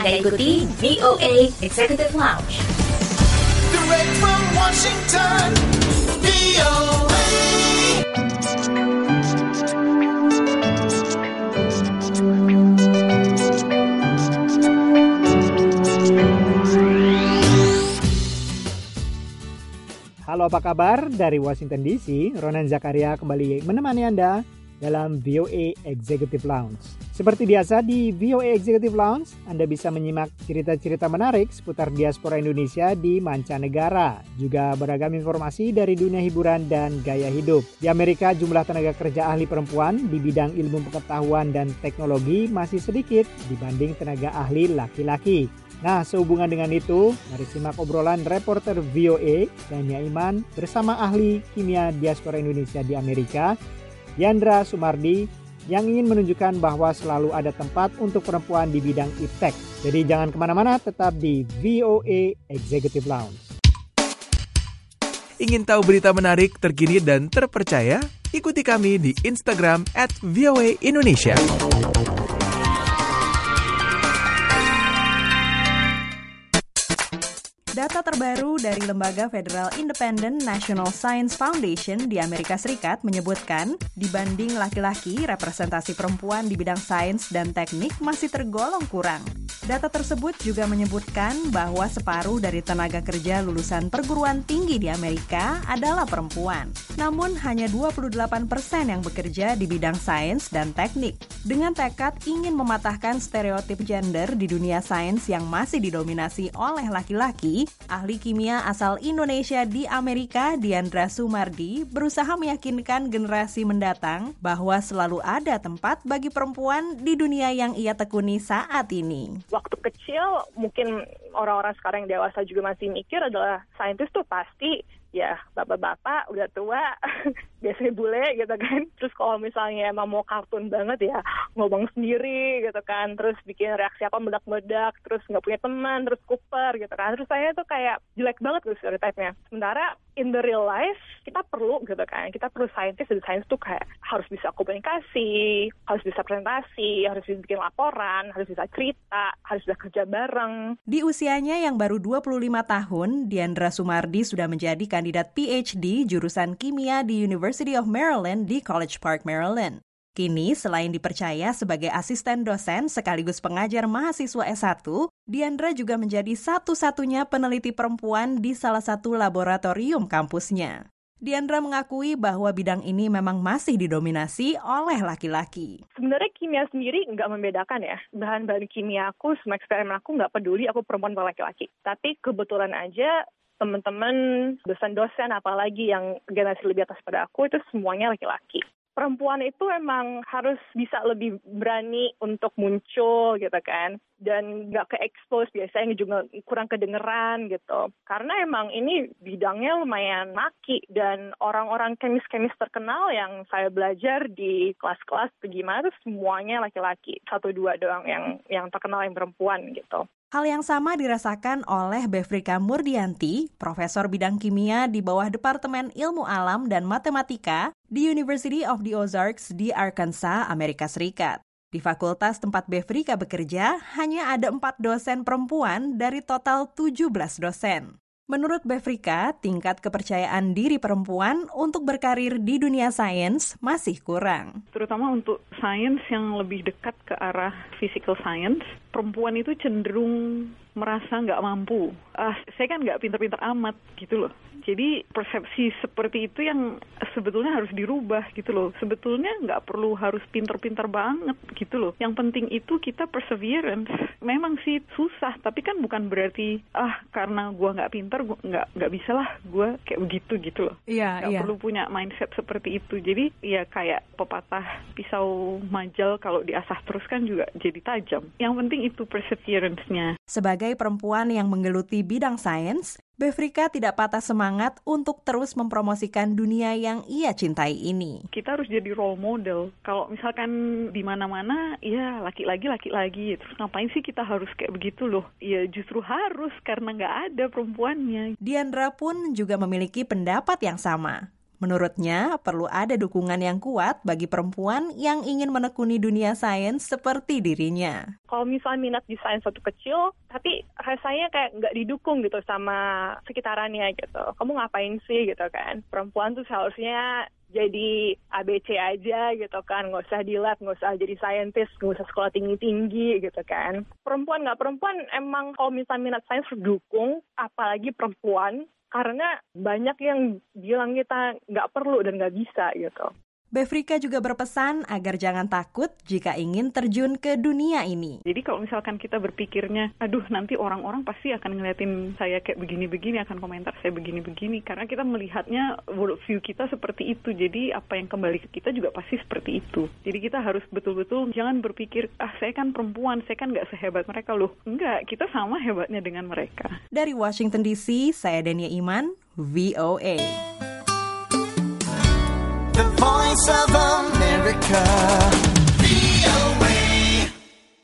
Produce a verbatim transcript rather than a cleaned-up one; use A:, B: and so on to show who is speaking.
A: Anda ikuti V O A Executive Lounge.
B: Direct from Washington, V O A.
C: Halo, apa kabar? Dari Washington D C, Ronan Zakaria kembali menemani Anda dalam V O A Executive Lounge. Seperti biasa di V O A Executive Lounge, Anda bisa menyimak cerita-cerita menarik seputar diaspora Indonesia di mancanegara. Juga beragam informasi dari dunia hiburan dan gaya hidup. Di Amerika, jumlah tenaga kerja ahli perempuan di bidang ilmu pengetahuan dan teknologi masih sedikit dibanding tenaga ahli laki-laki. Nah, sehubungan dengan itu, mari simak obrolan reporter V O A Dania Iman bersama ahli kimia diaspora Indonesia di Amerika, Diandra Sumardi, yang ingin menunjukkan bahwa selalu ada tempat untuk perempuan di bidang iptek. Jadi jangan kemana-mana, tetap di V O A Executive Lounge.
D: Ingin tahu berita menarik, terkini, dan terpercaya? Ikuti kami di Instagram at V O A Indonesia.
E: Data terbaru dari Lembaga Federal Independent National Science Foundation di Amerika Serikat menyebutkan, dibanding laki-laki, representasi perempuan di bidang sains dan teknik masih tergolong kurang. Data tersebut juga menyebutkan bahwa separuh dari tenaga kerja lulusan perguruan tinggi di Amerika adalah perempuan. Namun hanya dua puluh delapan persen yang bekerja di bidang sains dan teknik. Dengan tekad ingin mematahkan stereotip gender di dunia sains yang masih didominasi oleh laki-laki, ahli kimia asal Indonesia di Amerika, Diandra Sumardi, berusaha meyakinkan generasi mendatang bahwa selalu ada tempat bagi perempuan di dunia yang ia tekuni saat ini.
F: Waktu kecil, mungkin orang-orang sekarang yang dewasa juga masih mikir adalah saintis tuh pasti ya bapak-bapak udah tua, biasanya bule gitu kan. Terus kalau misalnya emang mau kartun banget ya ngomong sendiri gitu kan, terus bikin reaksi apa meledak-meledak, terus nggak punya teman, terus kuper gitu kan. Terus saya tuh kayak jelek banget gitu stereotipnya. Sementara in the real life kita perlu gitu kan, kita perlu saintis, dan sains tuh kayak harus bisa komunikasi, harus bisa presentasi, harus bisa bikin laporan, harus bisa cerita, harus bisa kerja bareng.
E: Di usianya yang baru dua puluh lima tahun, Diandra Sumardi sudah menjadi kandidat P H D jurusan kimia di University of Maryland di College Park, Maryland. Kini, selain dipercaya sebagai asisten dosen sekaligus pengajar mahasiswa S satu, Diandra juga menjadi satu-satunya peneliti perempuan di salah satu laboratorium kampusnya. Diandra mengakui bahwa bidang ini memang masih didominasi oleh laki-laki.
F: Sebenarnya kimia sendiri nggak membedakan ya. Bahan-bahan kimia aku, semua eksperimen aku nggak peduli aku perempuan atau laki-laki. Tapi kebetulan aja teman-teman dosen-dosen apalagi yang generasi lebih atas pada aku itu semuanya laki-laki. Perempuan itu emang harus bisa lebih berani untuk muncul gitu kan, dan nggak ke-expose, biasanya juga kurang kedengeran gitu. Karena emang ini bidangnya lumayan maki, dan orang-orang kemis-kemis terkenal yang saya belajar di kelas-kelas gimana tuh semuanya laki-laki, satu dua doang yang yang terkenal yang perempuan gitu.
E: Hal yang sama dirasakan oleh Befrika Murdianti, profesor bidang kimia di bawah Departemen Ilmu Alam dan Matematika di University of the Ozarks di Arkansas, Amerika Serikat. Di fakultas tempat Befrika bekerja, hanya ada empat dosen perempuan dari total tujuh belas dosen. Menurut Befrika, tingkat kepercayaan diri perempuan untuk berkarir di dunia sains masih kurang.
G: Terutama untuk sains yang lebih dekat ke arah physical science, perempuan itu cenderung merasa nggak mampu. Ah, saya kan nggak pintar-pintar amat gitu loh. Jadi persepsi seperti itu yang sebetulnya harus dirubah gitu loh. Sebetulnya nggak perlu harus pintar-pintar banget gitu loh. Yang penting itu kita perseverance. Memang sih susah, tapi kan bukan berarti ah karena gue nggak pintar, gue nggak nggak bisa lah gue kayak begitu gitu loh.
E: Iya,
G: nggak
E: iya.
G: perlu punya mindset seperti itu. Jadi ya kayak pepatah pisau majal kalau diasah terus kan juga jadi tajam. Yang penting itu perseverance-nya.
E: Sebagai perempuan yang menggeluti bidang sains, Befrika tidak patah semangat untuk terus mempromosikan dunia yang ia cintai ini.
G: Kita harus jadi role model. Kalau misalkan di mana-mana, ya laki-laki, laki-laki. Terus ngapain sih kita harus kayak begitu loh? Ya justru harus, karena nggak ada perempuannya.
E: Diandra pun juga memiliki pendapat yang sama. Menurutnya, perlu ada dukungan yang kuat bagi perempuan yang ingin menekuni dunia sains seperti dirinya.
F: Kalau misalnya minat di sains waktu kecil, tapi rasanya kayak nggak didukung gitu sama sekitarannya gitu. Kamu ngapain sih gitu kan? Perempuan tuh seharusnya jadi A B C aja gitu kan, nggak usah di lab, nggak usah jadi scientist, nggak usah sekolah tinggi-tinggi gitu kan. Perempuan nggak perempuan, emang kalau misalnya minat sains didukung, apalagi perempuan, karena banyak yang bilang kita nggak perlu dan nggak bisa gitu.
E: Befrika juga berpesan agar jangan takut jika ingin terjun ke dunia ini.
G: Jadi kalau misalkan kita berpikirnya, aduh nanti orang-orang pasti akan ngeliatin saya kayak begini-begini, akan komentar saya begini-begini. Karena kita melihatnya worldview kita seperti itu. Jadi apa yang kembali ke kita juga pasti seperti itu. Jadi kita harus betul-betul jangan berpikir, ah saya kan perempuan, saya kan nggak sehebat mereka loh. Enggak, kita sama hebatnya dengan mereka.
E: Dari Washington D C, saya Denia Iman, V O A.
B: The Voice of America.